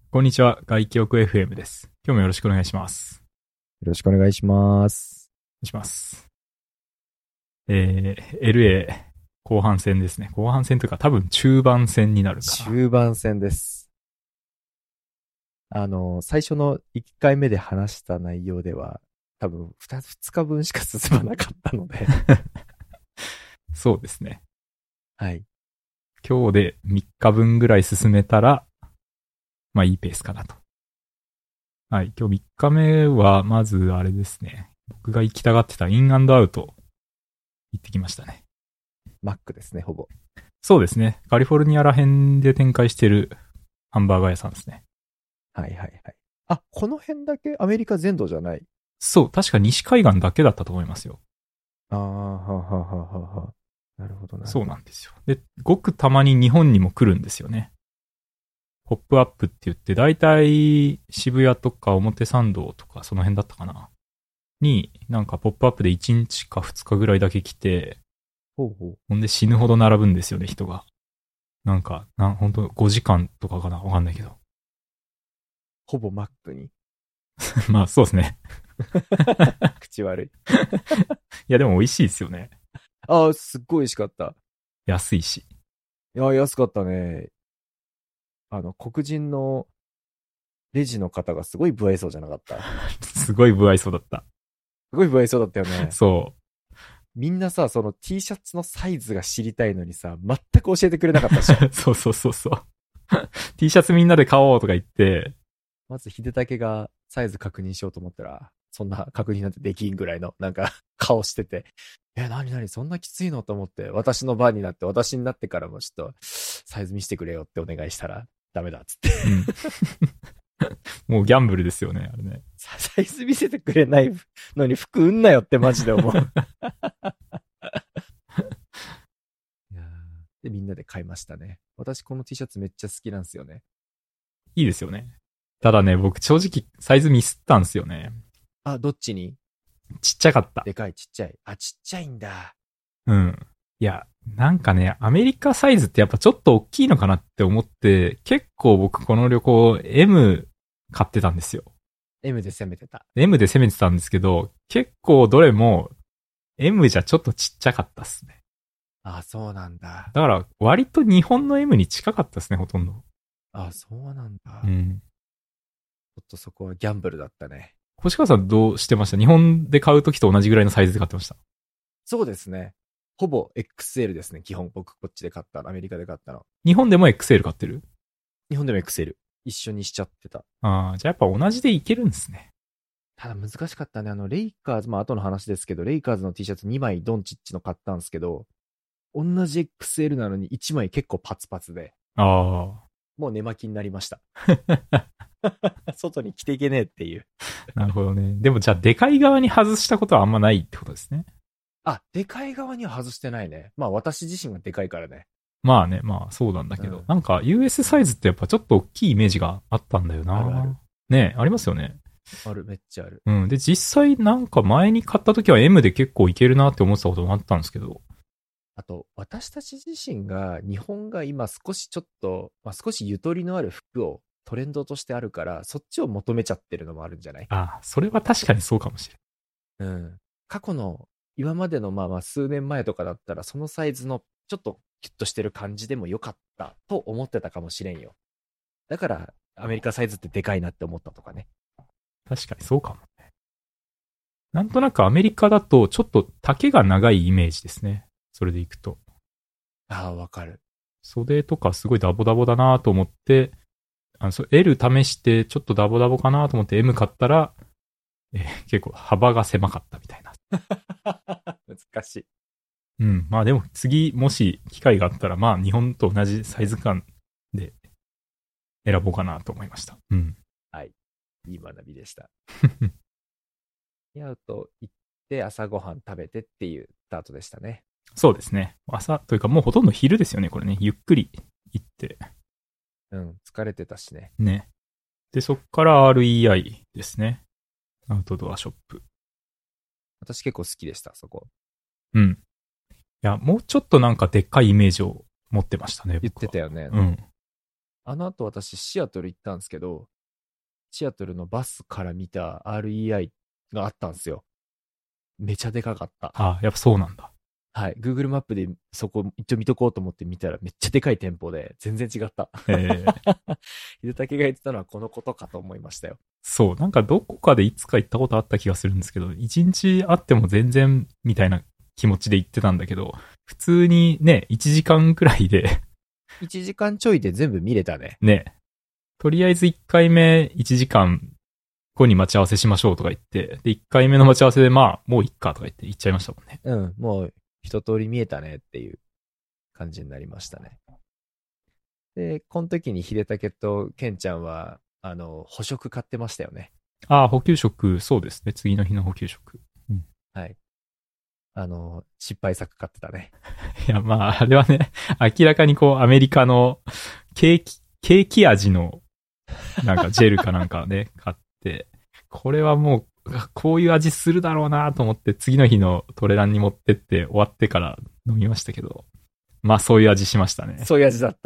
こんにちは、外記憶 FM です。今日もよろしくお願いします。 よろしくお願いします。 お願いします。LA 後半戦ですね。後半戦というか多分中盤戦になるかな。 中盤戦です。最初の1回目で話した内容では、多分2日分しか進まなかったので。 そうですね。 はい。 今日で3日分ぐらい進めたら、まあいいペースかなと。はい。今日3日目は、まずあれですね。僕が行きたがってたインアンドアウト行ってきましたね。 マックですね、ほぼ。 そうですね。カリフォルニアら辺で展開してるハンバーガー屋さんですね。 はいはいはい。あ、この辺だけアメリカ全土じゃない？ そう、確か西海岸だけだったと思いますよ。 ああ、ははははは。なるほどな。 そうなんですよ。で、ごくたまに日本にも来るんですよね。ポップアップって言って、だいたい渋谷とか表参道とかその辺だったかな。に、なんかポップアップで1日か2日ぐらいだけ来て、 ほうほう。 ほんで死ぬほど並ぶんですよね、人が。なんか、ほんと5時間とかかなわかんないけど。 ほぼマックに。 まあそうですね。 口悪い。 いやでも美味しいですよね。 ああ、すっごい美味しかった。 安いし。 いや、安かったね。黒人のレジの方がすごい不愛想じゃなかった？ すごい不愛想だった。 すごい不愛想だったよね。 そう。 みんなさ、その T シャツのサイズが知りたいのにさ、全く教えてくれなかったでしょ。 そうそうそうそう。T シャツみんなで買おうとか言って、 まず秀武がサイズ確認しようと思ったら、そんな確認なんてできんぐらいの、なんか顔してて、なにそんなきついのと思って、私の番になって、私になってからもちょっと、サイズ見せてくれよってお願いしたら、ダメだっつって。 うん、もうギャンブルですよね、あれね。 サイズ見せてくれないのに服売んなよってマジで思う。いやで、みんなで買いましたね。私この T シャツめっちゃ好きなんですよね。 いいですよね。ただね、僕正直サイズミスったんですよね。 あ、どっちに？ ちっちゃかった。 でかい、ちっちゃい。あ、ちっちゃいんだ。 うん。いや、なんかね、アメリカサイズってやっぱちょっと大きいのかなって思って、結構僕この旅行 M 買ってたんですよ。 M で攻めてた。 M で攻めてたんですけど、結構どれも M じゃちょっとちっちゃかったっすね。 あ、そうなんだ。 だから割と日本の M に近かったですね、ほとんど。 あ、そうなんだ。ちょうん。 っとそこはギャンブルだったね。 星川さんどうしてました？日本で買うときと同じぐらいのサイズで買ってました？ そうですね。ほぼ XL ですね。基本僕こっちで買ったの。アメリカで買ったの。 日本でも XL 買ってる？ 日本でも XL。一緒にしちゃってた。 ああ、じゃあやっぱ同じでいけるんですね。 ただ難しかったね。レイカーズ、まあ後の話ですけど、レイカーズの T シャツ2枚ドンチッチの買ったんですけど、同じ XL なのに1枚結構パツパツで、 ああ。 もう寝巻きになりました。外に着ていけねえっていう。 なるほどね。でもじゃあ、でかい側に外したことはあんまないってことですね。 あ、でかい側には外してないね。まあ私自身がでかいからね。 まあね、まあそうなんだけど、 うんなんか US サイズってやっぱちょっと大きいイメージがあったんだよな。 あるある。 ね、ありますよね。 ある、めっちゃある。 うん。で、実際なんか前に買った時は M で結構いけるなって思ってたこともあったんですけど。 あと、私たち自身が、日本が今少しちょっと、まあ、少しゆとりのある服をトレンドとしてあるから、そっちを求めちゃってるのもあるんじゃない？ ああ、それは確かにそうかもしれうん。過去の、今までのまあまあ数年前とかだったら、そのサイズのちょっとキュッとしてる感じでもよかったと思ってたかもしれんよ。だから、アメリカサイズってでかいなって思ったとかね。 ない。確かにそうかもね。なんとなくアメリカだとちょっと丈が長いイメージですね。それでいくと。 ああ、わかる。 袖とかすごいダボダボだなと思って、L 試してちょっとダボダボかなと思って M 買ったら、結構幅が狭かったみたいな。 難しい。 うん。まあでも次もし機会があったら、まあ日本と同じサイズ感で選ぼうかなと思いました。うん。 はい。いい学びでした。アウト行って朝ごはん食べてっていうスタートでしたね。 そうですね。朝というかもうほとんど昼ですよね、これね。ゆっくり行って。 うん、疲れてたしね。 ね。で、そっから REI ですね。アウトドアショップ。 私結構好きでした、そこ。 うん。いや、もうちょっとなんかでっかいイメージを持ってましたね、僕は。 言ってたよね。 うん。 あの後私シアトル行ったんですけど、シアトルのバスから見た REI があったんですよ。めちゃでかかった。 あ、やっぱそうなんだ。 はい。Google マップでそこ一応見とこうと思って見たらめっちゃでかい店舗で全然違った。秀武が言ってたのはこのことかと思いましたよ。 そう、なんかどこかでいつか行ったことあった気がするんですけど、一日あっても全然みたいな気持ちで行ってたんだけど、普通にね、1時間くらいで 1時間ちょいで全部見れたね。 ね、とりあえず1回目1時間後に待ち合わせしましょうとか言って、で、1回目の待ち合わせでまあ、もういっかとか言って行っちゃいましたもんね。 うん、もう一通り見えたねっていう感じになりましたね。で、この時に秀武とケンちゃんは、補食買ってましたよね。 ああ、補給食、そうですね。次の日の補給食。うん、 はい。失敗作買ってたね。 いや、まあ、あれはね、明らかにこう、アメリカのケーキ味の、なんかジェルかなんかね、買って、これはもう、こういう味するだろうなと思って、次の日のトレランに持ってって終わってから飲みましたけど、まあそういう味しましたね。 そういう味だった。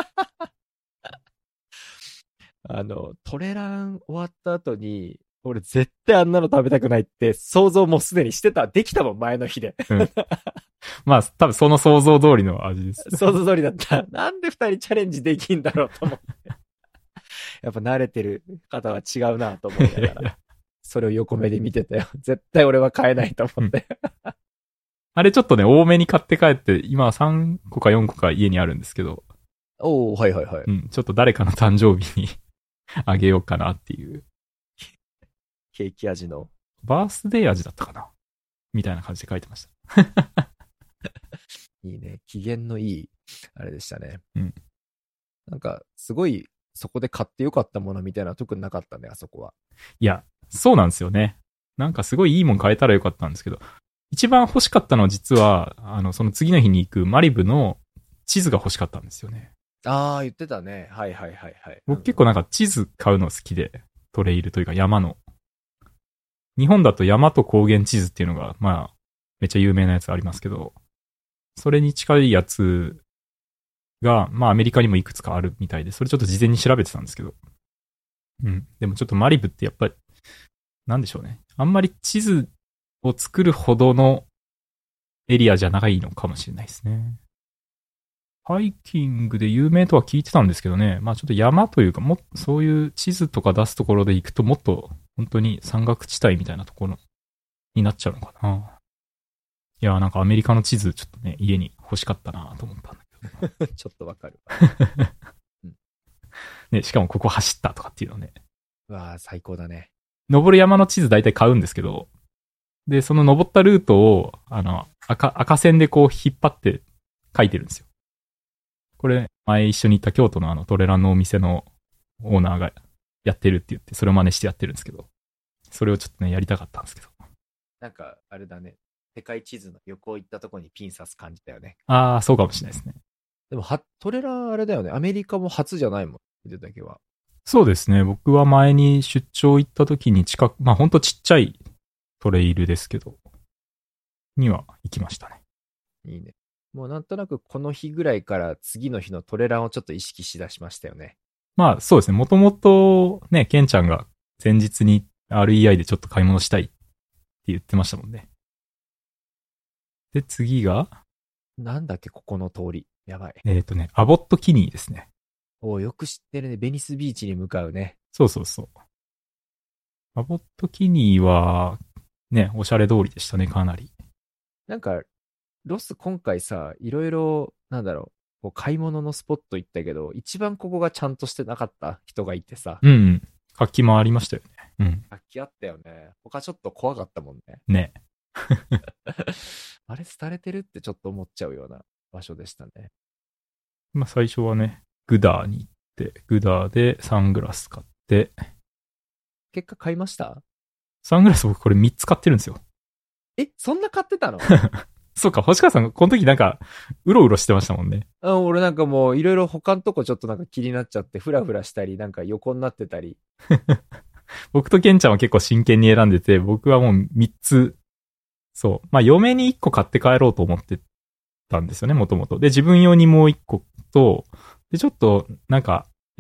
トレラン終わった後に、俺絶対あんなの食べたくないって想像もうすでにしてた。できたもん、前の日で。 うん、まあ多分その想像通りの味です。 想像通りだった。なんで二人チャレンジできんだろうと思って。やっぱ慣れてる方は違うなと思いながら。それを横目で見てたよ。絶対俺は買えないと思って。 あれちょっとね、多めに買って帰って、今3個か4個か家にあるんですけど。 おー、はいはいはい。 うん、ちょっと誰かの誕生日にあげようかなっていう。 ケーキ味の。 バースデー味だったかなみたいな感じで書いてました。 いいね。機嫌のいい、あれでしたね。 うん。 なんか、すごい、そこで買ってよかったものみたいなのは特になかったね、あそこは。 いや、そうなんですよね。なんかすごいいいもん買えたらよかったんですけど、一番欲しかったのは実は、その次の日に行くマリブの地図が欲しかったんですよね。 ああ、言ってたね。はいはいはいはい。 僕結構なんか地図買うの好きで、トレイルというか山の。日本だと山と高原地図っていうのが、まあ、めっちゃ有名なやつありますけど、それに近いやつが、まあアメリカにもいくつかあるみたいで、それちょっと事前に調べてたんですけど。うん。でもちょっとマリブってやっぱり、なんでしょうね。あんまり地図を作るほどのエリアじゃないのかもしれないですね。ハイキングで有名とは聞いてたんですけどね。まあちょっと山というか、そういう地図とか出すところで行くともっと本当に山岳地帯みたいなところになっちゃうのかな。いや、なんかアメリカの地図ちょっとね、家に欲しかったなと思ったんだけど。 ちょっとわかる。 うん、ね、しかもここ走ったとかっていうのね。 うわあ、最高だね。 登る山の地図大体買うんですけど、で、その登ったルートを、赤線でこう引っ張って書いてるんですよ。これ、前一緒に行った京都のトレランのお店のオーナーがやってるって言って、それを真似してやってるんですけど、それをちょっとね、やりたかったんですけど。 なんか、あれだね。世界地図の横行ったとこにピン刺す感じだよね。 ああ、そうかもしれないですね。 でも、トレランあれだよね。アメリカも初じゃないもん。見てただけは。 そうですね。僕は前に出張行った時にまあほんとちっちゃいトレイルですけど、には行きましたね。 いいね。もうなんとなくこの日ぐらいから次の日のトレランをちょっと意識しだしましたよね。 まあそうですね。もともとね、ケンちゃんが前日に REI でちょっと買い物したいって言ってましたもんね。で、次がなんだっけ、ここの通り。やばい。 アボットキニーですね。 およく知ってるね。ベニスビーチに向かうね。 そうそうそう。アボットキニーは、ね、おしゃれ通りでしたね、かなり。 なんか、ロス今回さ、いろいろ、なんだろう、こう買い物のスポット行ったけど、一番ここがちゃんとしてなかった人がいてさ。 うん。活気もありましたよね。うん。 活気あったよね。他ちょっと怖かったもんね。 ね。 あれ、廃れてるってちょっと思っちゃうような場所でしたね。 まあ最初はね、グダーに行って、グダーでサングラス買って。 結果買いました？ サングラス僕これ3つ買ってるんですよ。 そんな買ってたの？ そうか、星川さん、この時なんか、うろうろしてましたもんね。 俺なんかもう、いろいろ他のとこちょっとなんか気になっちゃって、フラフラしたり、なんか横になってたり。 僕とケンちゃんは結構真剣に選んでて、僕はもう3つ、そう。まあ、嫁に1個買って帰ろうと思ってたんですよね、もともと。で、自分用にもう1個と、で、ちょっと、なんか、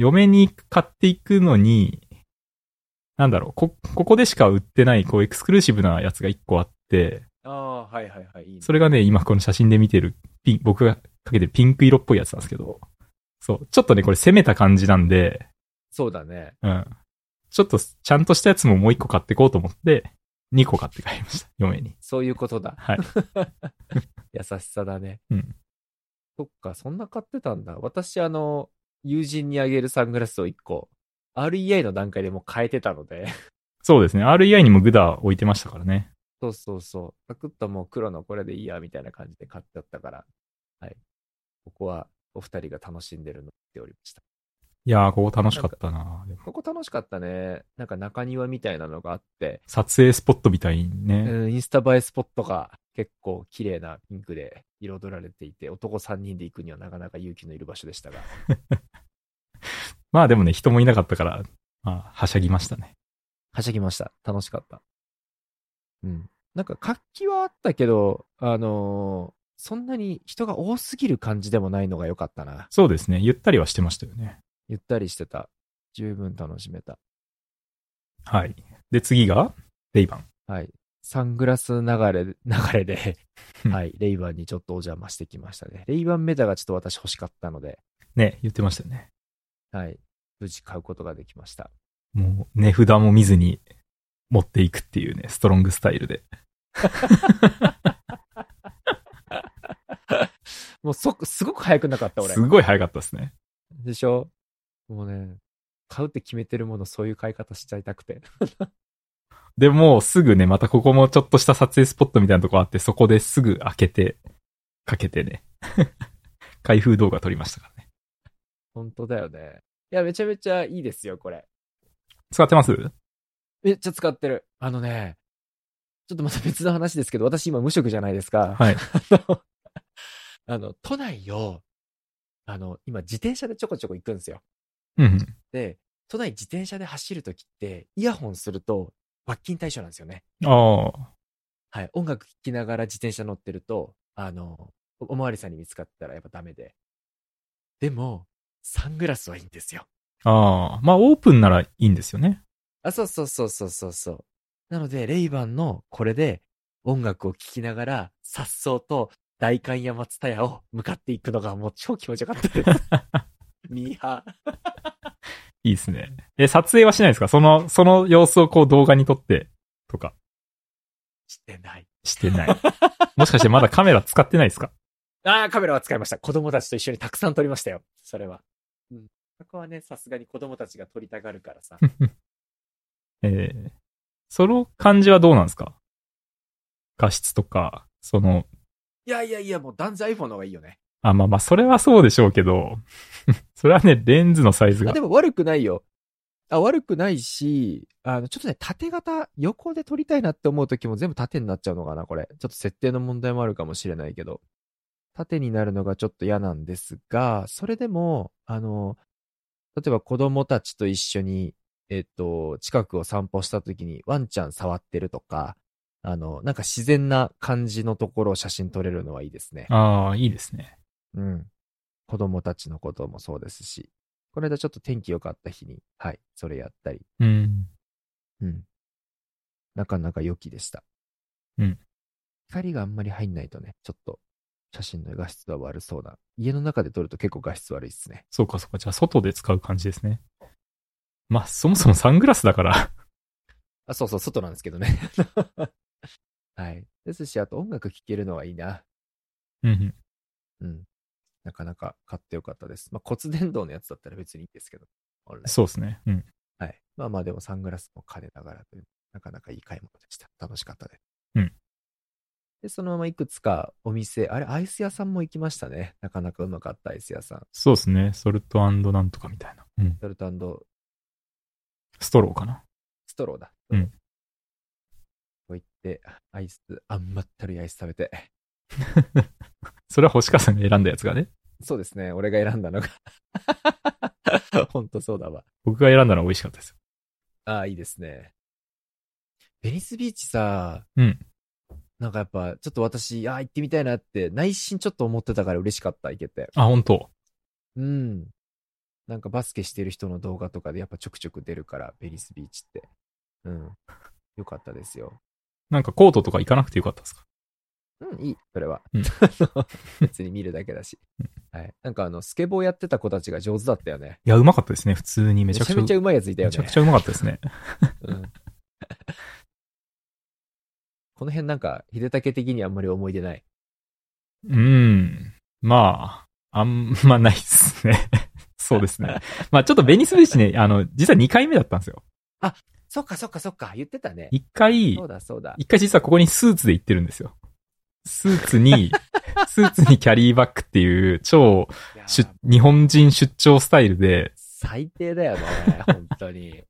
嫁に買っていくのに、なんだろう、ここでしか売ってない、こう、エクスクルーシブなやつが1個あって、 ああ、はいはいはい。いいね。 それがね、今この写真で見てる、僕がかけてるピンク色っぽいやつなんですけど、そう、ちょっとね、これ攻めた感じなんで、 そうだね。 うん。ちょっと、ちゃんとしたやつももう1個買っていこうと思って、2個買って帰りました、嫁に。 そういうことだ。 はい。 優しさだね。 うん。 そっか、そんな買ってたんだ。私、友人にあげるサングラスを1個、REI の段階でもう変えてたので。 そうですね。REI にもグダ置いてましたからね。 そうそうそう。サクッともう黒のこれでいいや、みたいな感じで買ってあったから。はい。ここはお二人が楽しんでるのを見ておりました。 いやー、ここ楽しかったな。でもここ楽しかったね。なんか中庭みたいなのがあって、 撮影スポットみたいにね。 インスタ映えスポットが結構綺麗なピンクで彩られていて、男3人で行くにはなかなか勇気のいる場所でしたが。 まあでもね、人もいなかったから、まあ、はしゃぎましたね。 はしゃぎました。楽しかった。うん。なんか活気はあったけど、そんなに人が多すぎる感じでもないのが良かったな。 そうですね。ゆったりはしてましたよね。 ゆったりしてた。十分楽しめた。 はい。で、次が、レイバン。 はい。サングラス流れで、はい。レイバンにちょっとお邪魔してきましたね。レイバンメタがちょっと私欲しかったので、 ね、言ってましたよね。 はい。無事買うことができました。 もう、値札も見ずに持っていくっていうね、ストロングスタイルで。 もうすごく早くなかった、俺す。ごい早かったですね。 でしょ？もうね、買うって決めてるもの、そういう買い方しちゃいたくて。 でも、すぐね、またここもちょっとした撮影スポットみたいなとこあって、そこですぐ開けて、かけてね。開封動画撮りましたからね。 本当だよね。いや、めちゃめちゃいいですよ、これ。 使ってますめっちゃ使ってる。ちょっとまた別の話ですけど、私今無職じゃないですか。 はい。 都内を、今自転車でちょこちょこ行くんですよ。 うんうん。 で、都内自転車で走るときって、イヤホンすると罰金対象なんですよね。 ああ。 はい。音楽聴きながら自転車乗ってると、おまわりさんに見つかったらやっぱダメで。でも、サングラスはいいんですよ。 ああ。まあ、オープンならいいんですよね。 あ、そうそうそうそうそうそう。なので、レイバンのこれで音楽を聴きながら、颯爽と代官山蔦屋を向かっていくのがもう超気持ちよかったです。ミーハー。 いいですね。撮影はしないですか？その様子をこう動画に撮って、とか。 してない。 してない。もしかしてまだカメラ使ってないですか？ ああ、カメラは使いました。子供たちと一緒にたくさん撮りましたよ。それは。うん。そこはね、さすがに子供たちが撮りたがるからさ。 その感じはどうなんですか？画質とか、 いやいやいや、もう断然 iPhone の方がいいよね。 あ、まあまあ、それはそうでしょうけど、それはね、レンズのサイズがで。も悪くないよ。悪くないし、ちょっとね、縦型、横で撮りたいなって思う時も全部縦になっちゃうのかな、これ。ちょっと設定の問題もあるかもしれないけど。縦になるのがちょっと嫌なんですが、それでも、例えば子供たちと一緒に、近くを散歩した時にワンちゃん触ってるとか、なんか自然な感じのところを写真撮れるのはいいですね。 ああ、いいですね。 うん。子供たちのこともそうですし、この間ちょっと天気良かった日に、はい、それやったり、 うん。 うん。なかなか良きでした。 うん。 光があんまり入んないとね、ちょっと写真の画質は悪そうな。家の中で撮ると結構画質悪いですね。 そうかそうか。じゃあ、外で使う感じですね。まあ、そもそもサングラスだから。 あ、そうそう、外なんですけどね。はい。ですし、あと音楽聴けるのはいいな。 うんうん。 うん。なかなか買ってよかったです。まあ、骨伝導のやつだったら別にいいんですけど。本来そうですね。うん。 はい。まあまあ、でもサングラスも兼ねながらという、なかなかいい買い物でした。楽しかったです。 うん。 で、そのままいくつかお店、あれ、アイス屋さんも行きましたね。なかなかうまかったアイス屋さん。 そうですね。ソルトなんとかみたいな。うん。 ソルトストローかな。 ストローだ。 うん。 こう行って、アイス、甘ったるいアイス食べて。 それは星川さんが選んだやつがね。 そうですね。俺が選んだのが。ほんとそうだわ。 僕が選んだのは美味しかったですよ。 ああ、いいですね。ベニスビーチさ、 うん。 なんかやっぱ、ちょっと私、行ってみたいなって、内心ちょっと思ってたから嬉しかった、行けて。 あ、本当。 うん。 なんかバスケしてる人の動画とかでやっぱちょくちょく出るから、ベニスビーチって。うん。よかったですよ。 なんかコートとか行かなくてよかったですか？ うん、いい、それは。 うん、 別に見るだけだし。はい。なんかスケボーやってた子たちが上手だったよね。 いや、うまかったですね。普通にめめちゃくちゃ。 ちゃめちゃうまいやついたよね。 めちゃくちゃうまかったですね。 うん。この辺なんか、秀武的にあんまり思い出ない。 まあ、あんまないっすね。そうですね。まあちょっとベニスビーチね、実は2回目だったんですよ。 あ、そっかそっかそっか、言ってたね。 一回実はここにスーツで行ってるんですよ。スーツにキャリーバッグっていう超日本人出張スタイルで。 最低だよね、本当に。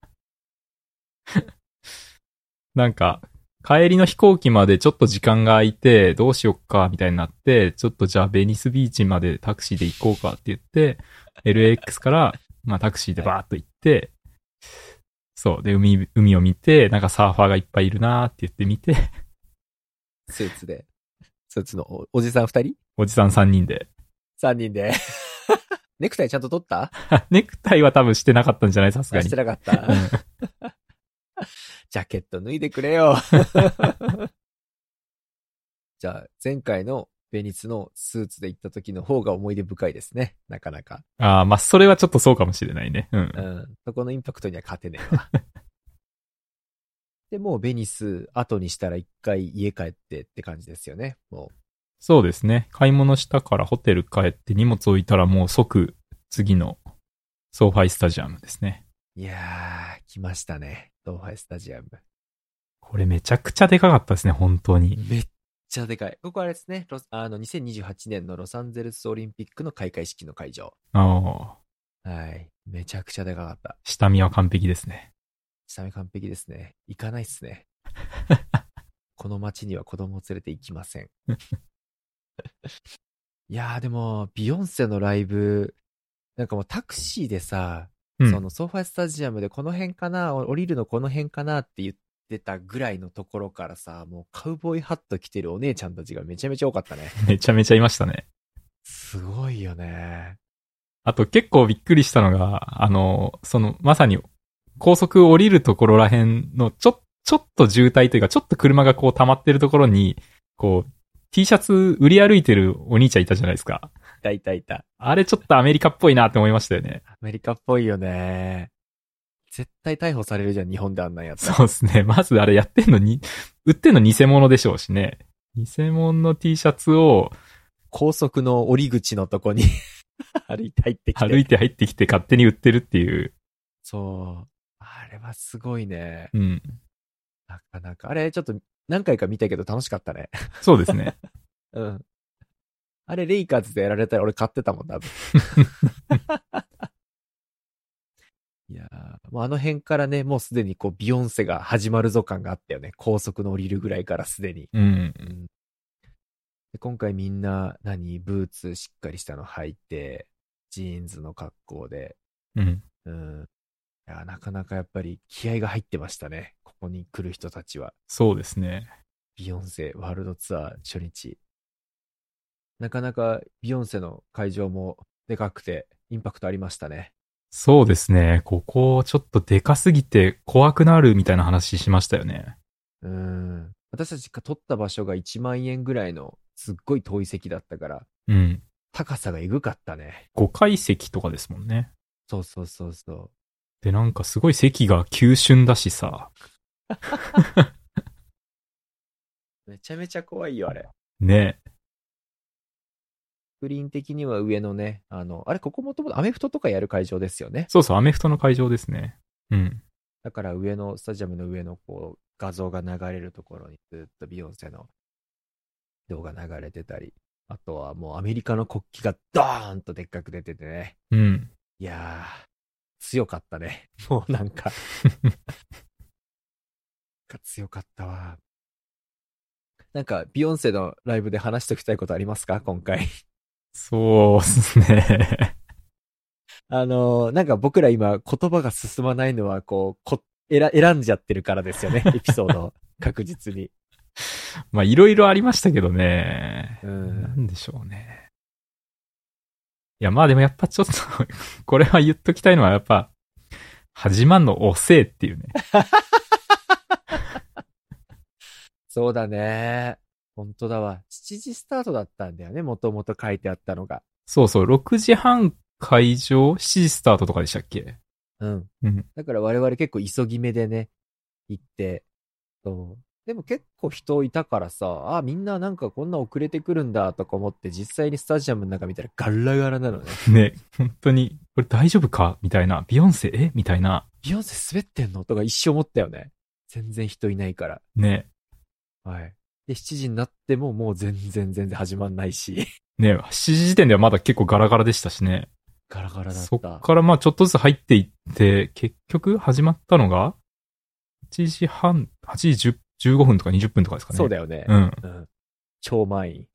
なんか、帰りの飛行機までちょっと時間が空いて、どうしよっか、みたいになって、ちょっとじゃあベニスビーチまでタクシーで行こうかって言って、LAX から、まあタクシーでバーっと行って、そう。で、海を見て、なんかサーファーがいっぱいいるなーって言って見て。 スーツのおじさん2人？ おじさん3人で。 3人で。ネクタイちゃんと取った？ ネクタイは多分してなかったんじゃない？さすがに。 してなかった。ジャケット脱いでくれよ。じゃあ、前回のベニスのスーツで行った時の方が思い出深いですね。なかなか。 ああ、まあ、それはちょっとそうかもしれないね。うん。 うん。そこのインパクトには勝てねえわ。で、もうベニス後にしたら一回家帰ってって感じですよね。もう。 そうですね。買い物したからホテル帰って荷物置いたらもう即次のソーファイスタジアムですね。 いやー、来ましたね。ソーファイスタジアム。 これめちゃくちゃでかかったですね、本当に。 めっちゃでかい。ここあれですね。2028年のロサンゼルスオリンピックの開会式の会場。 ああ。 はい。めちゃくちゃでかかった。 下見は完璧ですね。 下見完璧ですね。行かないっすね。この街には子供を連れて行きません。いやーでも、ビヨンセのライブ、なんかもうタクシーでさ、そのソーファイスタジアムでこの辺かな、降りるのこの辺かなって言ってたぐらいのところからさ、もうカウボーイハット着てるお姉ちゃんたちがめちゃめちゃ多かったね。 めちゃめちゃいましたね。 すごいよね。 あと結構びっくりしたのが、まさに高速降りるところらへんのちょっと渋滞というか、ちょっと車がこう溜まってるところに、こう、T シャツ売り歩いてるお兄ちゃんいたじゃないですか。 いた。 あれちょっとアメリカっぽいなって思いましたよね。 アメリカっぽいよね。絶対逮捕されるじゃん、日本であんなんやったら。 そうですね。まずあれやってんのに、売ってんの偽物でしょうしね。偽物の T シャツを、 高速の降り口のとこに歩いて入ってきて勝手に売ってるっていう。 そう。あれはすごいね。 うん。 なかなか。あれちょっと何回か見たけど楽しかったね。 そうですね。 うん。あれレイカーズでやられたら俺買ってたもん、多分。いやー、もうあの辺からね、もうすでにこうビヨンセが始まるぞ感があったよね。高速の降りるぐらいからすでに。 うん。 で今回みんなブーツしっかりしたの履いて、ジーンズの格好で。 うん。 いやなかなかやっぱり気合が入ってましたね。ここに来る人たちは。 そうですね。 ビヨンセワールドツアー初日。なかなかビヨンセの会場もでかくてインパクトありましたね。 そうですね。ここちょっとでかすぎて怖くなるみたいな話しましたよね。 私たちが撮った場所が1万円ぐらいのすっごい遠い席だったから、 うん。 高さがエグかったね。 5階席とかですもんね。 そう。 で、なんかすごい席が急峻だしさ。 めちゃめちゃ怖いよ、あれ。 ね。 スクリーン的には上のね、あれ、ここもともとアメフトとかやる会場ですよね。 そう、アメフトの会場ですね。うん。 だから上の、スタジアムの上のこう、画像が流れるところにずっとビヨンセの動画流れてたり、あとはもうアメリカの国旗がドーンとでっかく出ててね。 うん。 いやー、強かったね。もうなんか強かったわ。なんか、ビヨンセのライブで話しておきたいことありますか今回。 そうっすね。 なんか僕ら今言葉が進まないのはこう、選んじゃってるからですよね。エピソード。確実に。 まあ、いろいろありましたけどね。 うん。 なんでしょうね。 いや、まあでもやっぱちょっとこれは言っときたいのはやっぱ、始まんの遅えっていうね。 そうだね。本当だわ。7時スタートだったんだよね、もともと書いてあったのが。 そうそう、6時半会場、7時スタートとかでしたっけ？ うん。 うん。 だから我々結構急ぎ目でね、行って、そう。でも結構人いたからさ、あ、みんななんかこんな遅れてくるんだとか思って実際にスタジアムの中見たらガラガラなのね。 ね、本当に、これ大丈夫かみたいな。ビヨンセ、みたいな。 ビヨンセ滑ってんのとか一生思ったよね。全然人いないから。 ね。 はい。で、7時になってももう全然始まんないし。 ね、7時時点ではまだ結構ガラガラでしたしね。 ガラガラだっそった。 からまあちょっとずつ入っていって、結局始まったのが、8時半、8時10 15分とか20分とかですかね。 そうだよね。 うん。 うん。超満員。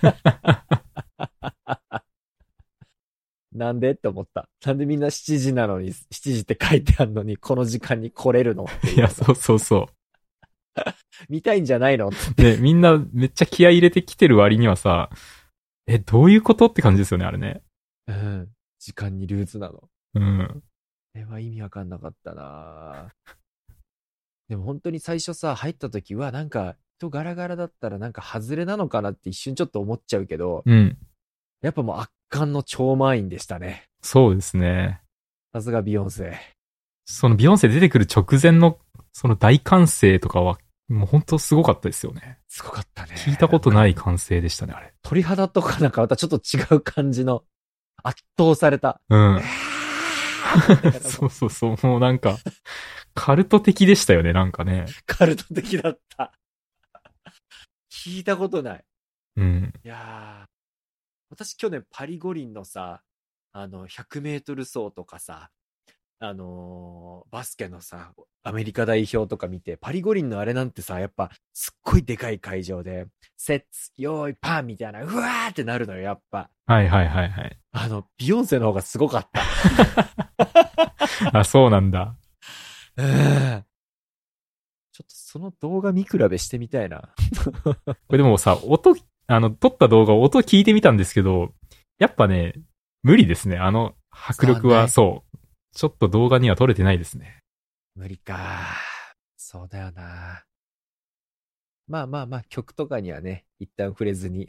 なんでって思った。なんでみんな7時なのに、7時って書いてあるのに、この時間に来れるのっていう。 いや、そうそうそ見たいんじゃないのっう。で、みんなめっちゃ気合い入れてきてる割にはさ、どういうことって感じですよね、あれね。 て。うん。時間にルーズなの。こうん。 れは意味わかんなかったなでも本当に最初さ、入った時はなんか、人ガラガラだったらなんか外れなのかなって一瞬ちょっと思っちゃうけど、 うん。 やっぱもう圧巻の超満員でしたね。 そうですね。 さすがビヨンセ。 そのビヨンセ出てくる直前の、その大歓声とかは、もう本当すごかったですよね。 すごかったね。 聞いたことない歓声でしたね、あれ。 鳥肌とかなんかまたちょっと違う感じの、圧倒された。 うん。そうそうそう、もうなんか、カルト的でしたよね、なんかね。 カルト的だった。聞いたことない。 うん。 いやー、私去年パリ五輪のさ、100メートル走とかさ、バスケのさ、アメリカ代表とか見て、パリ五輪のあれなんてさ、やっぱ、すっごいでかい会場で、セッツ、用意、パンみたいな、うわーってなるのよ、やっぱ。 はいはいはいはい。 ビヨンセの方がすごかった。 あ、そうなんだ。 ちょっとその動画見比べしてみたいな。 これでもさ、撮った動画、音聞いてみたんですけど、やっぱね、無理ですね。迫力は、そう。ちょっと動画には撮れてないですね。 無理か。そうだよな。まあまあまあ、曲とかにはね、一旦触れずに。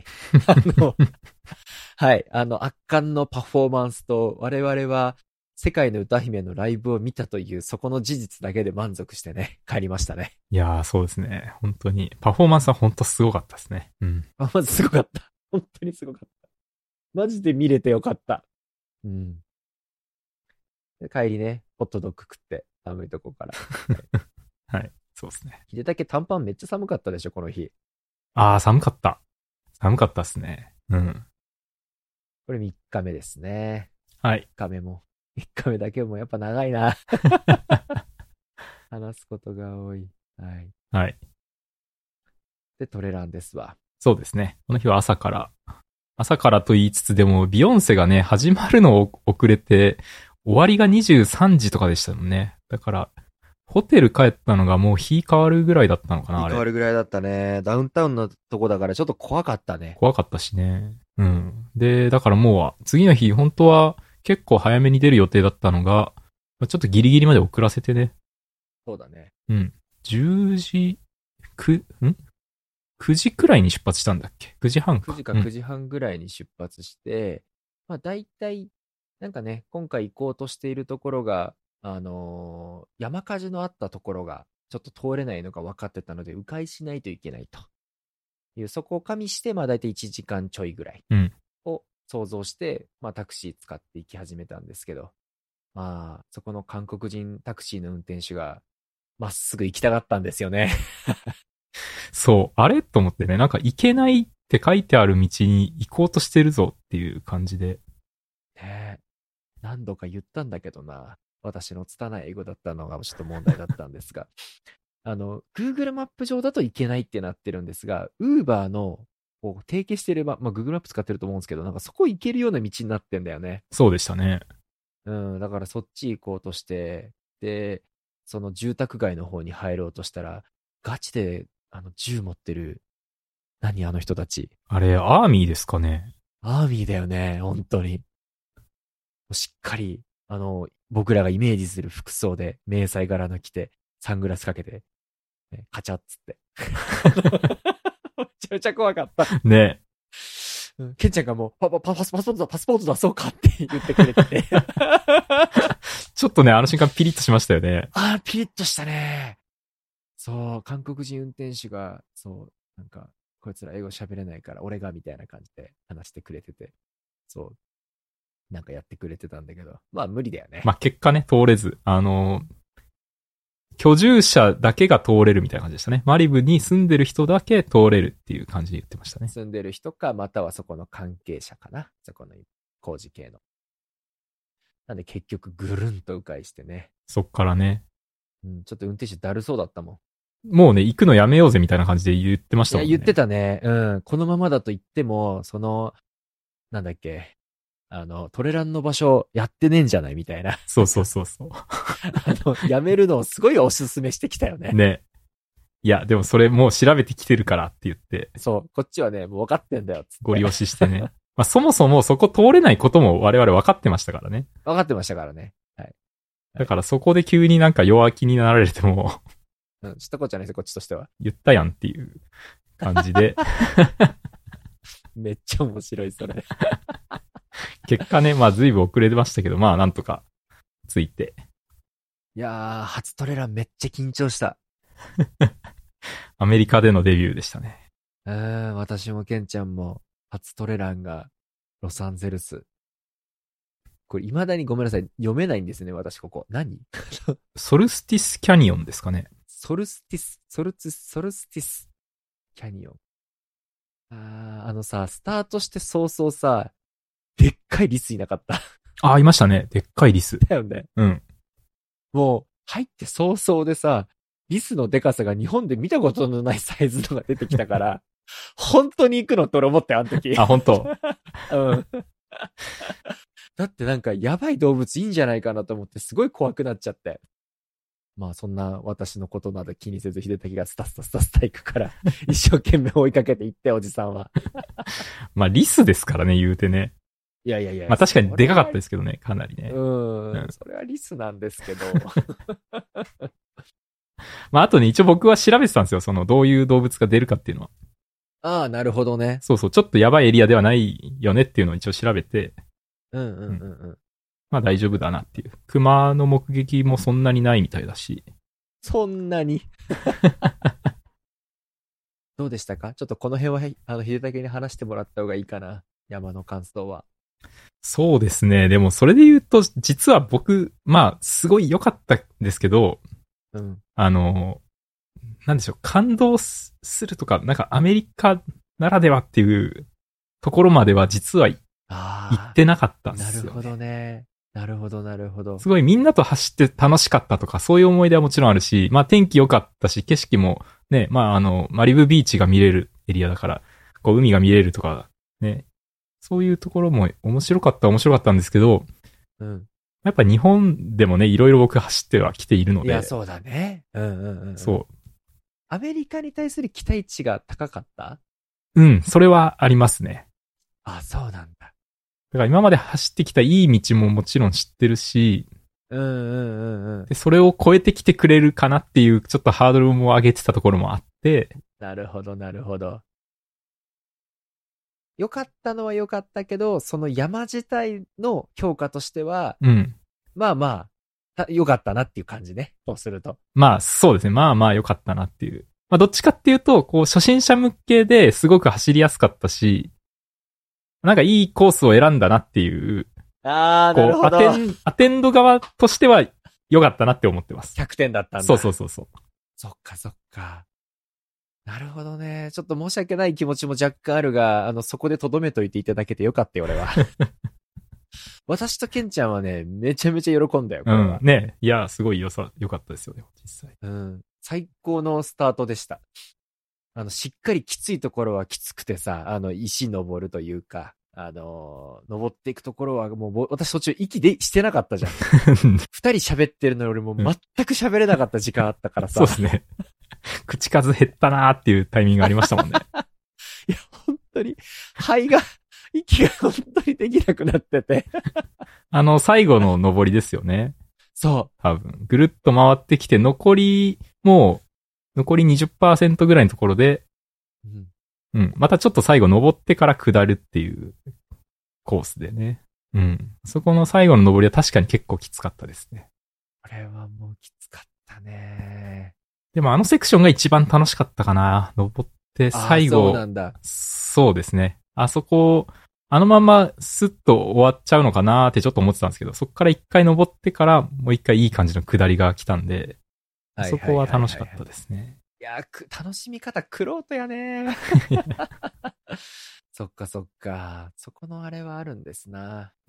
はい、圧巻のパフォーマンスと、我々は、世界の歌姫のライブを見たという、そこの事実だけで満足してね、帰りましたね。 いやー、そうですね。本当に。パフォーマンスは本当すごかったですね。うん。 まずすごかった。本当にすごかった。マジで見れてよかった。うん。で帰りね、ホットドッグ食って、寒いとこから。 はい。そうですね。 秀武短パンめっちゃ寒かったでしょ、この日。 あー、寒かった。寒かったっすね。うん。 これ3日目ですね。 はい。 3日目も。3日目だけもやっぱ長いな。話すことが多い。はい。 はい。 で、トレランですわ。 そうですね。この日は朝からと言いつつでも、ビヨンセがね、始まるのを遅れて、終わりが23時とかでしたもんね。だから、ホテル帰ったのがもう日変わるぐらいだったのかな、あれ。 変わるぐらいだったね。ダウンタウンのとこだからちょっと怖かったね。 怖かったしね。うん。で、だからもう、次の日、本当は結構早めに出る予定だったのが、ちょっとギリギリまで遅らせてね。 そうだね。 うん。10時、9時くらいに出発したんだっけ？ 9 時半か。 9時か9時半ぐらいに出発して、まあ大体、なんかね、今回行こうとしているところが、山火事のあったところが、ちょっと通れないのが分かってたので、迂回しないといけないという、そこを加味して、まあ大体1時間ちょいぐらいを想像して、まあタクシー使って行き始めたんですけど、まあ、そこの韓国人タクシーの運転手が、まっすぐ行きたがったんですよね。 そう、あれと思ってね、なんか行けないって書いてある道に行こうとしてるぞっていう感じで。 ねえ、何度か言ったんだけどな。私の拙い英語だったのがちょっと問題だったんですが。Google マップ上だといけないってなってるんですが、Uber のこう提携していれば、まあ、Google マップ使ってると思うんですけど、なんかそこ行けるような道になってんだよね。 そうでしたね。 うん、だからそっち行こうとして、で、その住宅街の方に入ろうとしたら、ガチで、銃持ってる、何あの人たち。 あれ、アーミーですかね。 アーミーだよね、本当に。 しっかり、僕らがイメージする服装で、迷彩柄の着て、サングラスかけて、ね、カチャッつって。めちゃめちゃ怖かった。 ね。 ケンちゃんがもう、パスポート出そうかって言ってくれてて。 ちょっとね、あの瞬間ピリッとしましたよね。 ピリッとしたね。そう、韓国人運転手が、そう、なんか、こいつら英語喋れないから、俺がみたいな感じで話してくれてて、そう、なんかやってくれてたんだけど、まあ無理だよね。 まあ結果ね、通れず、居住者だけが通れるみたいな感じでしたね。マリブに住んでる人だけ通れるっていう感じで言ってましたね。 住んでる人か、またはそこの関係者かな。そこの工事系の。なんで結局ぐるんと迂回してね。 そっからね。 うん、ちょっと運転手だるそうだったもん。 もうね、行くのやめようぜみたいな感じで言ってましたもんね。 いや、言ってたね。うん。このままだと言っても、なんだっけ。トレランの場所やってねえんじゃないみたいな。 そうそうそうそう。 やめるのをすごいおすすめしてきたよね。 ね。いや、でもそれもう調べてきてるからって言って。 そう。こっちはね、もう分かってんだよ。つってご利用ししてね。まあそもそもそこ通れないことも我々分かってましたからね。 分かってましたからね。はい。 だからそこで急になんか弱気になられてもうん、知ったこっちゃないですよ、こっちとしては。 言ったやんっていう感じで。 めっちゃ面白い、それ。 結果ね、まあ随分遅れてましたけど、まあなんとかついて。 いやー、初トレランめっちゃ緊張した。 アメリカでのデビューでしたね。 私もケンちゃんも初トレランがロサンゼルス。これ未だにごめんなさい。読めないんですね、私ここ。何ソルスティスキャニオンですかね。 ソルスティスキャニオン。スタートして早々さ、でっかいリスいなかった。 あ、いましたね。でっかいリス。 だよね。 うん。 もう、入って早々でさ、リスのデカさが日本で見たことのないサイズのが出てきたから、本当に行くのって俺思ったよ、あの時。 あ、本当。 うん。だってなんかやばい動物いいんじゃないかなと思ってすごい怖くなっちゃって。まあそんな私のことなど気にせず秀滝がスタスタ行くから一生懸命追いかけていっておじさんは。 まあリスですからね、言うてね。 いやいやいや。 まあ確かにでかかったですけどね、かなりね。 それはリスなんですけど。 まああとね、一応僕は調べてたんですよ。そのどういう動物が出るかっていうのは。 ああ、なるほどね。 そうそう、ちょっとやばいエリアではないよねっていうのを一応調べて。まあ大丈夫だなっていう。熊の目撃もそんなにないみたいだし。 そんなに。どうでしたか？ちょっとこの辺は、秀武に話してもらった方がいいかな。山の感想は。 そうですね。でもそれで言うと、実は僕、まあ、すごい良かったんですけど、 うん。 なんでしょう、感動するとか、なんかアメリカならではっていうところまでは実は行ってなかったんですよ、ね。 なるほどね。なるほど、なるほど。 すごいみんなと走って楽しかったとか、そういう思い出はもちろんあるし、まあ天気良かったし、景色もね、まあマリブビーチが見れるエリアだから、こう海が見れるとか、ね、そういうところも面白かったんですけど、 うん。 やっぱ日本でもね、いろいろ僕走ってはきているので。 いや、そうだね。 そう。 アメリカに対する期待値が高かった？ うん、それはありますね。 あ、そうなんだ。 だから今まで走ってきたいい道ももちろん知ってるし、で、それを超えてきてくれるかなっていう、ちょっとハードルも上げてたところもあって。 なるほど、なるほど。良かったのは良かったけど、その山自体の評価としては、 うん。 まあまあ、良かったなっていう感じね。そうすると。 まあ、そうですね。まあまあ良かったなっていう。まあ、どっちかっていうと、こう、初心者向けですごく走りやすかったし、なんかいいコースを選んだなっていう。 なるほど。 アテンド側としては良かったなって思ってます。 100点だったんだ。 そう。 そっか。なるほどね。ちょっと申し訳ない気持ちも若干あるが、そこで留めといていただけてよかったよ、俺は。私とケンちゃんはね、めちゃめちゃ喜んだよ、これは。 ね。いや、すごい良かったですよね、実際。 最高のスタートでした。しっかりきついところはきつくてさ、石登るというか、登っていくところはもう、私途中息でしてなかったじゃん。二人喋ってるのよりも全く喋れなかった時間あったからさ。 そうですね。口数減ったなーっていうタイミングありましたもんね。 いや、本当に、肺が息が本当にできなくなってて。 最後の登りですよね。 そ多分。ぐるっと回ってきて、残り 20% ぐらいのところで、 う。うん。 うん。またちょっと最後登ってから下るっていうコースでね。うん。そこの最後の登りは確かに結構きつかったですね。 これはもうきつかったね。 でもセクションが一番楽しかったかな。登って最後。 そうなんだ。 そうですね。あそこ、あのままスッと終わっちゃうのかなってちょっと思ってたんですけど、そこから一回登ってからもう一回いい感じの下りが来たんで、そこは楽しかったですね。 いや楽しみ方、玄人やね。そっかそっか。そこのあれはあるんですな。 うん。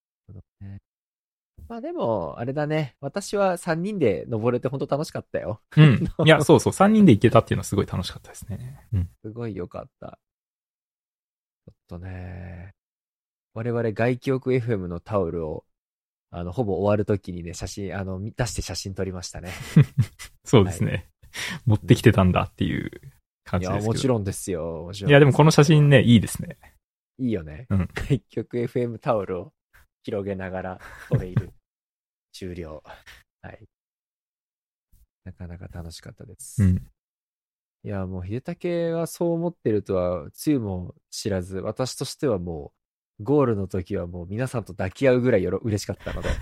まあでも、あれだね。私は3人で登れて本当楽しかったよ。 うん。いや、そうそう。3人で行けたっていうのはすごい楽しかったですね。うん。 すごい良かった。ちょっとね、我々外記憶 FM のタオルを、ほぼ終わるときにね、写真、出して写真撮りましたね。 そうですね。はい、持ってきてたんだっていう感じですけど。 いや、もちろんですよ。もちろん。 いや、でもこの写真ね、いいですね。 いいよね。 うん。 外記憶 FM タオルを広げながら撮れる。終了。はい。なかなか楽しかったです。 うん。 いや、もう、秀武はそう思ってるとは、つゆも知らず、私としてはもう、ゴールの時はもう皆さんと抱き合うぐらい嬉しかったので。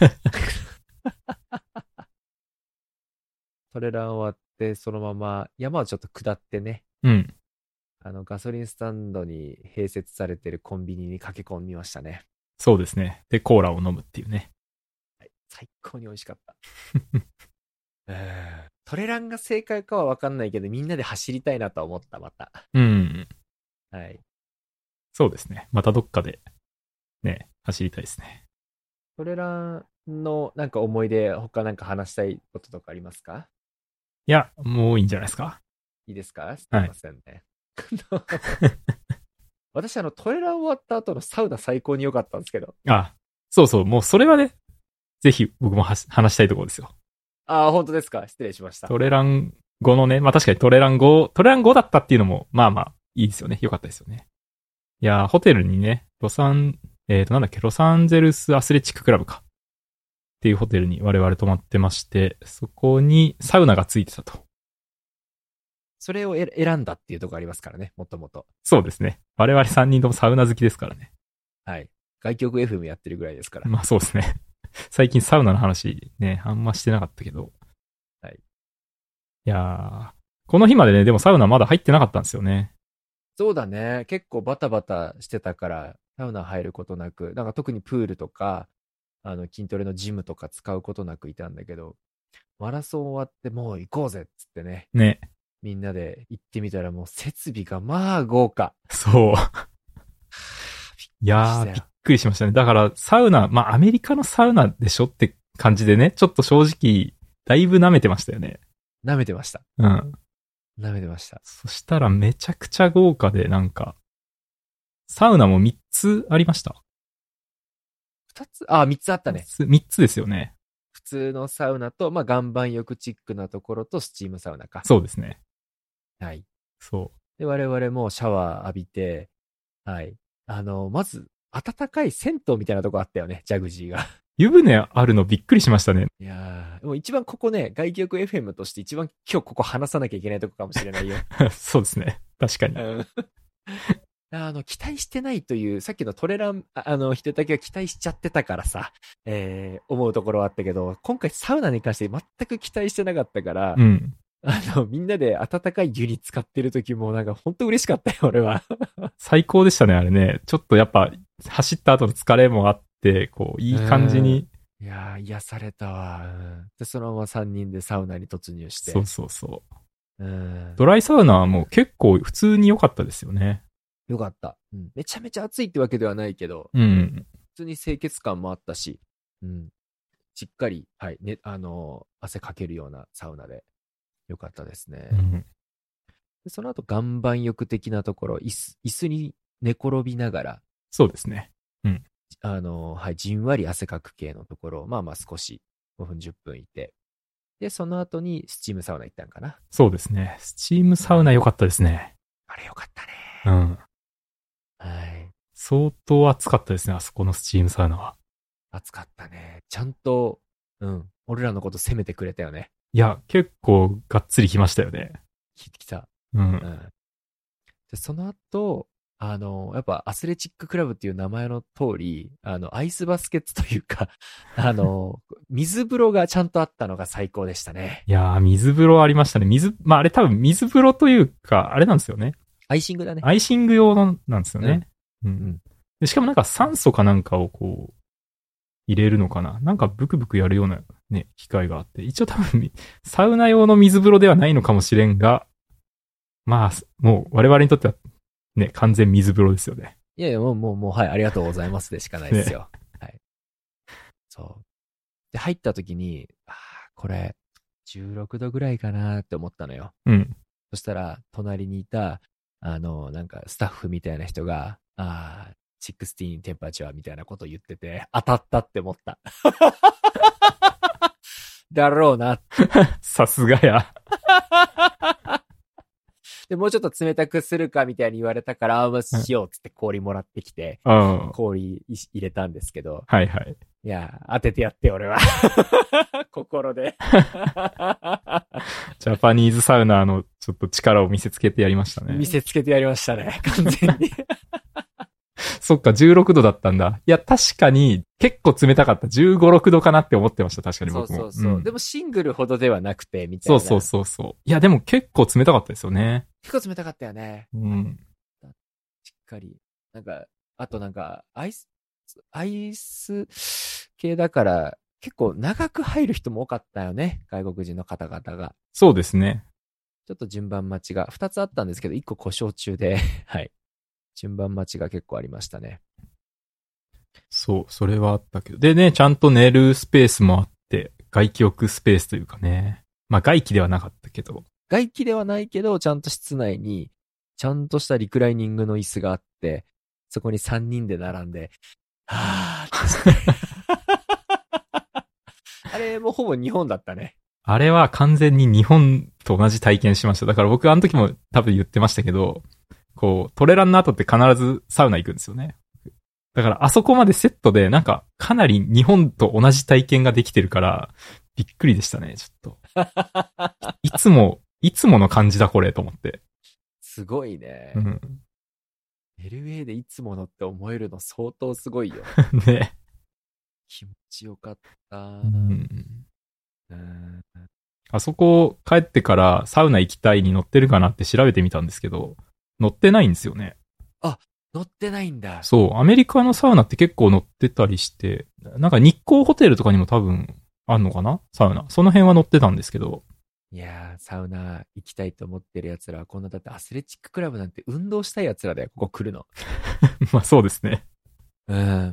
トレラン終わって、そのまま山をちょっと下ってね。 うん。 ガソリンスタンドに併設されてるコンビニに駆け込みましたね。 そうですね。で、コーラを飲むっていうね。 はい、最高に美味しかった。トレランが正解かは分かんないけど、みんなで走りたいなと思った、また。 うん。 はい。 そうですね。またどっかで、ね、走りたいですね。 トレランのなんか思い出、他なんか話したいこととかありますか？ いや、もういいんじゃないですか。 いいですか？すみませんね。はい、私、トレラン終わった後のサウナ最高に良かったんですけど。 あ、そうそう。もうそれはね、ぜひ僕も話したいところですよ。 ああ、本当ですか。失礼しました。 トレラン後のね、まあ確かにトレラン後だったっていうのも、まあまあ、いいですよね。良かったですよね。いや、ホテルにね、ロサンゼルスアスレチッククラブか。っていうホテルに我々泊まってまして、そこにサウナがついてたと。 それを選んだっていうところありますからね、もともと。 そうですね。我々3人ともサウナ好きですからね。 はい。外局 FM やってるぐらいですから。 まあそうですね。最近サウナの話ね、あんましてなかったけど。 はい。 いやー、この日までね、でもサウナまだ入ってなかったんですよね。 そうだね。結構バタバタしてたから、サウナ入ることなく、なんか特にプールとか、筋トレのジムとか使うことなくいたんだけど、マラソン終わってもう行こうぜっつってね。 ね。 みんなで行ってみたらもう設備がまあ豪華。 そう。いやー、びっくりしましたね。だからサウナ、まあアメリカのサウナでしょって感じでね、ちょっと正直、だいぶ舐めてましたよね。 舐めてました。 うん。 舐めてました。 そしたらめちゃくちゃ豪華で、なんか、サウナも3つありました。 2つあ、3つあったね。 3つですよね。 普通のサウナと、まあ、岩盤浴チックなところとスチームサウナか。 そうですね。 はい。 そう。 で、我々もシャワー浴びて、はい。まず、暖かい銭湯みたいなとこあったよね、ジャグジーが。 湯船あるのびっくりしましたね。 いやー、もう一番ここね、外記憶 FM として一番今日ここ話さなきゃいけないとこかもしれないよ。 そうですね。確かに。 期待してないという、さっきのトレラン、人だけは期待しちゃってたからさ、思うところはあったけど、今回サウナに関して全く期待してなかったから、 うん。 みんなで温かい湯に浸かってる時もなんか本当嬉しかったよ、俺は。 最高でしたね、あれね。ちょっとやっぱ、走った後の疲れもあって、こう、いい感じに。 いやー、癒されたわ。で、そのまま3人でサウナに突入して。 そうそうそう。 うん。 ドライサウナはもう結構普通に良かったですよね。 よかった。うん。めちゃめちゃ暑いってわけではないけど、 うん。 普通に清潔感もあったし、うん。しっかり、はい、ね、汗かけるようなサウナで、よかったですね。 うん、 でその後、岩盤浴的なところ、椅子に寝転びながら、 そうですね。うん。 はい、じんわり汗かく系のところ、まあまあ少し、5分、10分いて、で、その後にスチームサウナ行ったんかな。 そうですね。スチームサウナ良かったですね。 あれよかったね。 うん。 はい。 相当暑かったですね、あそこのスチームサウナは。 暑かったね。ちゃんと、俺らのこと責めてくれたよね。 いや、結構がっつり来ましたよね。 来た。 うん。 で、その後、やっぱアスレチッククラブっていう名前の通り、アイスバスケットというか、水風呂がちゃんとあったのが最高でしたね。 いやー、水風呂ありましたね。あれ多分水風呂というか、あれなんですよね。 アイシングだね。 アイシング用のなんですよね。 うん。 でしかもなんか酸素かなんかをこう、入れるのかな。なんかブクブクやるようなね、機械があって。一応多分、サウナ用の水風呂ではないのかもしれんが、まあ、もう我々にとってはね、完全水風呂ですよね。 いやいや、もう、はい、ありがとうございますでしかないですよ。はい。そう。で、入った時に、これ、16度ぐらいかなって思ったのよ。 うん。 そしたら、隣にいた、なんか、スタッフみたいな人が、16テンパーチャーみたいなこと言ってて、当たったって思った。だろうな。 さすがや。 で、もうちょっと冷たくするかみたいに言われたから、まあ、しようっつって氷もらってきて、 うん。 氷入れたんですけど、 はいはい。 いや、当ててやって俺は。心で。 ジャパニーズサウナーのちょっと力を見せつけてやりましたね。 見せつけてやりましたね、完全に。 そっか、16度だったんだ。いや、確かに結構冷たかった。15、6度かなって思ってました、確かに僕も。 そう。でもシングルほどではなくて、みたいな。 そう。いや、でも結構冷たかったですよね。 結構冷たかったよね。 うん。 しっかり。なんか、あとなんか、アイス系だから、結構長く入る人も多かったよね。外国人の方々が。 そうですね。 ちょっと順番待ちが2つあったんですけど、1個故障中で、はい。順番待ちが結構ありましたね。 そう、それはあったけど。でね、ちゃんと寝るスペースもあって、外気浴スペースというかね。まあ外気ではなかったけど。 外気ではないけど、ちゃんと室内に、ちゃんとしたリクライニングの椅子があって、そこに3人で並んで、はぁーあれ、もうほぼ日本だったね。 あれは完全に日本と同じ体験しました。だから僕あの時も多分言ってましたけど、こう、トレランの後って必ずサウナ行くんですよね。だからあそこまでセットで、なんかかなり日本と同じ体験ができてるから、びっくりでしたね、ちょっと。いつもの感じだこれと思って。 すごいね。 うん。 LA でいつものって思えるの相当すごいよ。 ね。 気持ちよかった。 うん。 うん。 あそこ帰ってからサウナ行きたいに乗ってるかなって調べてみたんですけど、乗ってないんですよね。 乗ってないんだ。 そう、アメリカのサウナって結構乗ってたりして、なんか日光ホテルとかにも多分あんのかなサウナ。その辺は乗ってたんですけど。 いやー、サウナ行きたいと思ってる奴らは、こんなだってアスレチッククラブなんて運動したい奴らだよ、ここ来るの。 まあそうですね。 うん。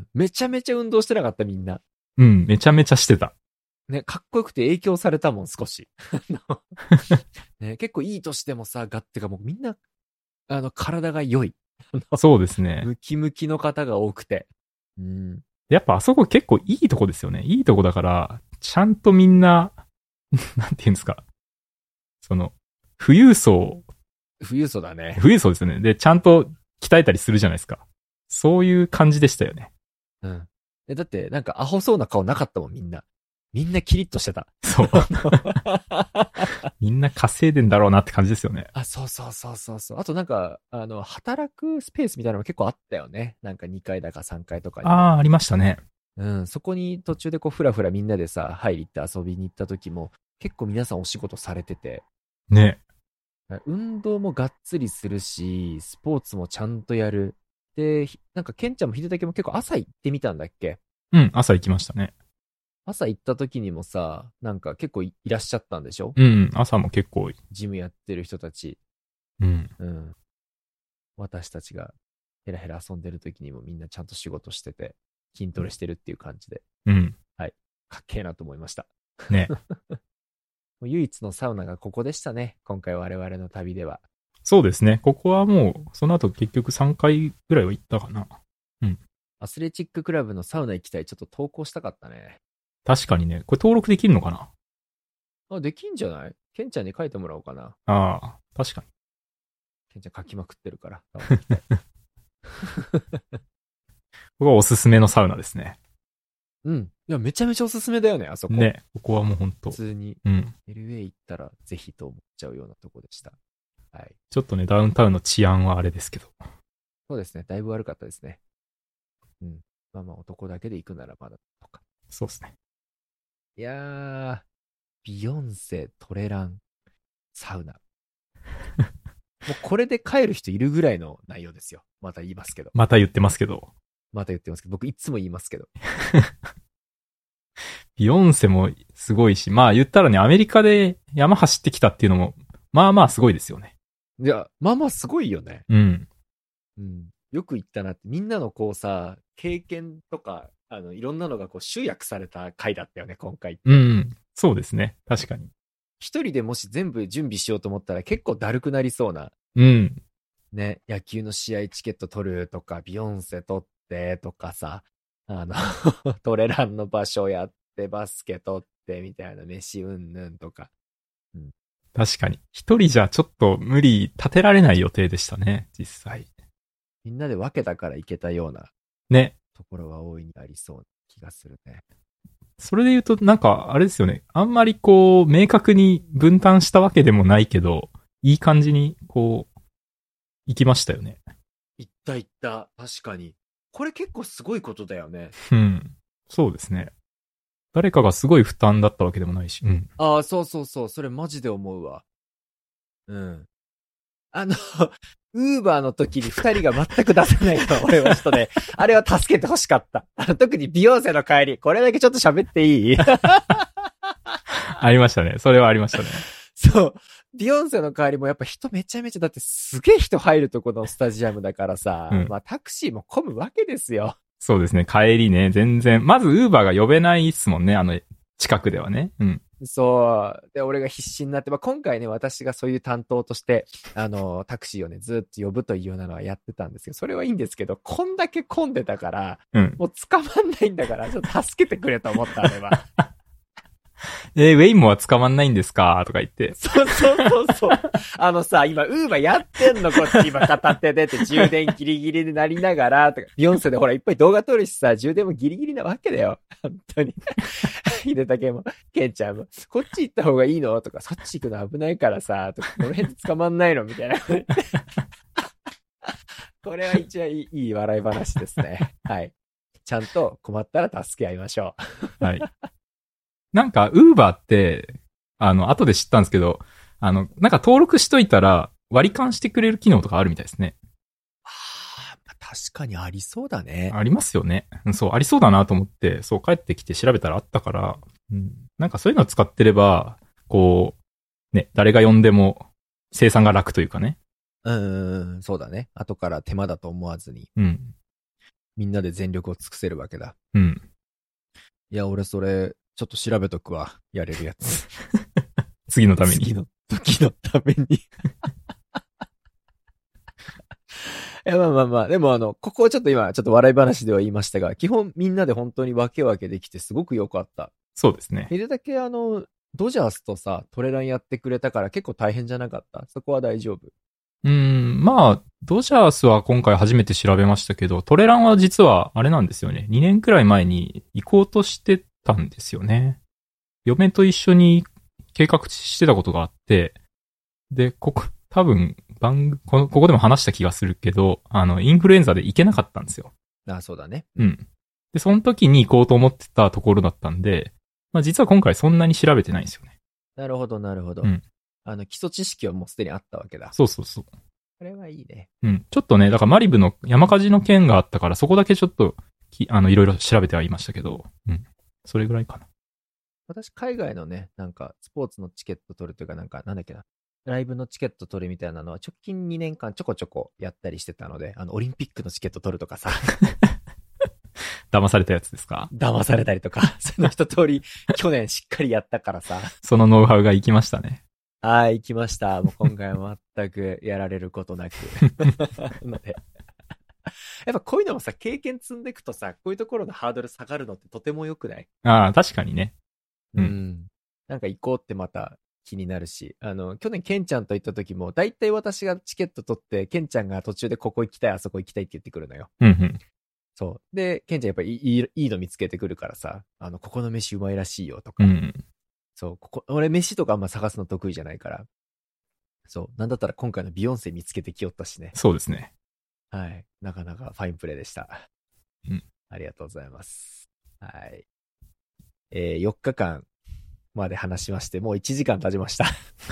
めちゃめちゃ運動してなかった、みんな。 うん、めちゃめちゃしてた。 ね、かっこよくて影響されたもん、少し。ね、結構いい年でもさ、てかもうみんな、体が良い。 そうですね。 ムキムキの方が多くて。うん。 やっぱあそこ結構いいとこですよね。いいとこだから、ちゃんとみんな、なんて言うんですか。その、富裕層だね。 富裕層ですよね。で、ちゃんと鍛えたりするじゃないですか。そういう感じでしたよね。 うん。だって、なんかアホそうな顔なかったもん、みんな。みんなキリッとしてた。 そう。みんな稼いでんだろうなって感じですよね。 そう。あとなんか、働くスペースみたいなのも結構あったよね。なんか2階だか3階とかにも。 ああ、ありましたね。 うん、そこに途中でこう、ふらふらみんなでさ、入りって遊びに行った時も、結構皆さんお仕事されてて、 ね。 運動もがっつりするし、スポーツもちゃんとやる。で、なんか、ケンちゃんも秀武も結構朝行ってみたんだっけ？ うん、朝行きましたね。 朝行った時にもさ、なんか結構いらっしゃったんでしょ？ うん、朝も結構、 ジムやってる人たち。 うん。 うん。私たちがヘラヘラ遊んでる時にもみんなちゃんと仕事してて、筋トレしてるっていう感じで、 うん。 かっけえなと思いました。 ね。 唯一のサウナがここでしたね。今回我々の旅では。 そうですね。ここはもう、その後結局3回ぐらいは行ったかな。うん。 アスレチッククラブのサウナ行きたい。ちょっと投稿したかったね。 確かにね。これ登録できるのかな？ できんじゃない？ケンちゃんに書いてもらおうかな。 ああ、確かに。 ケンちゃん書きまくってるから。 ここがおすすめのサウナですね。 うん。いや、めちゃめちゃおすすめだよね、あそこ。 ね、ここはもうほんと普。通に、 うん。 LA 行ったらぜひと思っちゃうようなとこでした。はい。 ちょっとね、ダウンタウンの治安はあれですけど。 そうですね。だいぶ悪かったですね。うん。まあまあ、男だけで行くならまだとか。 そうですね。 いやー、ビヨンセ、トレラン、サウナ。もうこれで帰る人いるぐらいの内容ですよ。また言いますけど。 また言ってますけど。 また言ってますけど、僕いつも言いますけど。 ビヨンセもすごいし、まあ言ったらね、アメリカで山走ってきたっていうのも、まあまあすごいですよね。 いや、まあまあすごいよね。 うん。 うん。よく言ったなって、みんなのこうさ、経験とか、いろんなのがこう集約された回だったよね、今回。 うん。そうですね。確かに。 一人でもし全部準備しようと思ったら結構だるくなりそうな。 うん。 ね、野球の試合チケット取るとか、ビヨンセ取ってとかさ、トレランの場所やって、バスケ取ってみたいな、飯うんぬんとか。 確かに。一人じゃちょっと無理、立てられない予定でしたね、実際。 みんなで分けたから行けたようなね。 ところは大いにありそうな気がするね。 それで言うと、なんか、あれですよね。あんまりこう、明確に分担したわけでもないけど、いい感じに、こう、行きましたよね。 行った行った。確かに。これ結構すごいことだよね。 うん。そうですね。誰かがすごい負担だったわけでもないし。うん。 ああ、そうそうそう。それマジで思うわ。うん。ウーバーの時に二人が全く出せないから、俺はちょっとね、あれは助けて欲しかった。特に美容生の帰り、これだけちょっと喋っていいありましたね。それはありましたね。 そう。ビヨンセの代わりもやっぱ人めちゃめちゃ、だってすげえ人入るとこのスタジアムだからさ、 うんまあタクシーも混むわけですよ。 そうですね。帰りね、全然。まず、ウーバーが呼べないっすもんね。近くではね。うん。 そう。で、俺が必死になって、まあ今回ね、私がそういう担当として、タクシーをね、ずっと呼ぶというようなのはやってたんですけど、それはいいんですけど、こんだけ混んでたから、 うん。 もう捕まんないんだから、ちょっと助けてくれと思った、あれは。 ウェイモは捕まんないんですかとか言って。 そうそうそうそう。今、ウーバーやってんの、こっち今片手でって充電ギリギリになりながら、とか、ビヨンセでほらいっぱい動画撮るしさ、充電もギリギリなわけだよ。本当に。秀武も、ケンちゃんも、こっち行った方がいいのとか、そっち行くの危ないからさ、とか、この辺で捕まんないのみたいな。これは一番いい笑い話ですね。はい。ちゃんと困ったら助け合いましょう。 はい。なんか、ウーバーって、後で知ったんですけど、なんか登録しといたら、割り勘してくれる機能とかあるみたいですね。 確かにありそうだね。 ありますよね。そう、ありそうだなと思って、そう、帰ってきて調べたらあったから、うん。なんかそういうのを使ってれば、こう、ね、誰が呼んでも生産が楽というかね。 そうだね。後から手間だと思わずに、 うん。 みんなで全力を尽くせるわけだ。 うん。 いや、俺それ、ちょっと調べとくわ。やれるやつ。 次のために。 次の時のために。いや、まあまあまあ、でもここちょっと今、ちょっと笑い話では言いましたが、基本みんなで本当に分け分けできてすごく良かった。 そうですね。 でだけドジャースとさ、トレランやってくれたから結構大変じゃなかった？そこは大丈夫？ まあ、ドジャースは今回初めて調べましたけど、トレランは実はあれなんですよね。2年くらい前に行こうとしてたんですよね。嫁と一緒に計画してたことがあって、で、多分、ここでも話した気がするけど、インフルエンザで行けなかったんですよ。 あ、そうだね。 うん。で、その時に行こうと思ってたところだったんで、まあ実は今回そんなに調べてないんですよね。 なるほど、なるほど。 うん。 基礎知識はもうすでにあったわけだ。 そうそうそう。 これはいいね。 うん。ちょっとね、だからマリブの山火事の件があったから、そこだけちょっと、いろいろ調べてはいましたけど、うん。それぐらいかな。 私、海外のね、なんか、スポーツのチケット取るというか、なんだっけな。ライブのチケット取るみたいなのは、直近2年間ちょこちょこやったりしてたので、オリンピックのチケット取るとかさ。 騙されたやつですか？ 騙されたりとか、その一通り、去年しっかりやったからさ。 そのノウハウが生きましたね。 はい、行きました。もう今回は全くやられることなく。ので。やっぱこういうのもさ、経験積んでいくとさ、こういうところのハードル下がるのってとても良くない？ ああ、確かにね。 なんか行こうってまた気になるし、去年ケンちゃんと行った時も、だいたい私がチケット取って、ケンちゃんが途中でここ行きたい、あそこ行きたいって言ってくるのよ。 うんうん。 そう。で、ケンちゃんやっぱりいいの見つけてくるからさ、ここの飯うまいらしいよとか。 うん。 そう、俺飯とかあんま探すの得意じゃないから。そう。なんだったら今回のビヨンセ見つけてきよったしね。 そうですね。 はい。なかなかファインプレーでした。 うん。 ありがとうございます。はい。4日間まで話しまして、もう1時間経ちました。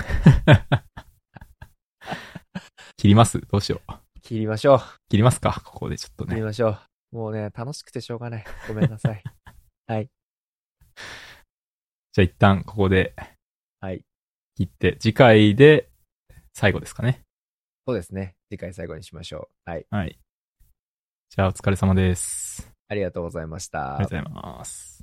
切りますどうしよう。 切りましょう。 切りますかここでちょっとね。 切りましょう。もうね、楽しくてしょうがない。ごめんなさい。はい。 じゃあ一旦ここではい。 切って、次回で最後ですかね。 そうですね。次回最後にしましょう。はい。 はい。じゃあお疲れ様です。 ありがとうございました。 ありがとうございます。